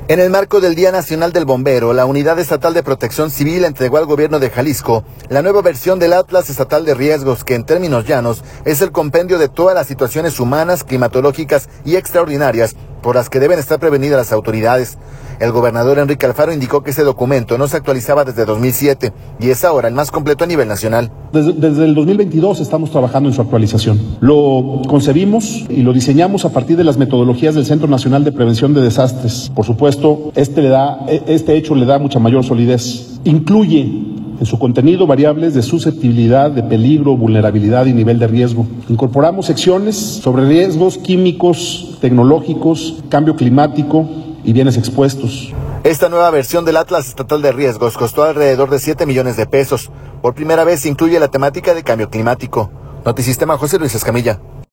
En el marco del Día Nacional del Bombero, la Unidad Estatal de Protección Civil entregó al gobierno de Jalisco la nueva versión del Atlas Estatal de Riesgos, que en términos llanos es el compendio de todas las situaciones humanas, climatológicas y extraordinarias por las que deben estar prevenidas las autoridades. El gobernador Enrique Alfaro indicó que ese documento no se actualizaba desde 2007 y es ahora el más completo a nivel nacional. Desde el 2022 estamos trabajando en su actualización. Lo concebimos y lo diseñamos a partir de las metodologías del Centro Nacional de Prevención de Desastres. Por supuesto, este hecho le da mucha mayor solidez. Incluye en su contenido variables de susceptibilidad, de peligro, vulnerabilidad y nivel de riesgo. Incorporamos secciones sobre riesgos químicos, tecnológicos, cambio climático y bienes expuestos. Esta nueva versión del Atlas Estatal de Riesgos costó alrededor de 7 millones de pesos. Por primera vez incluye la temática de cambio climático. Notisistema, José Luis Escamilla.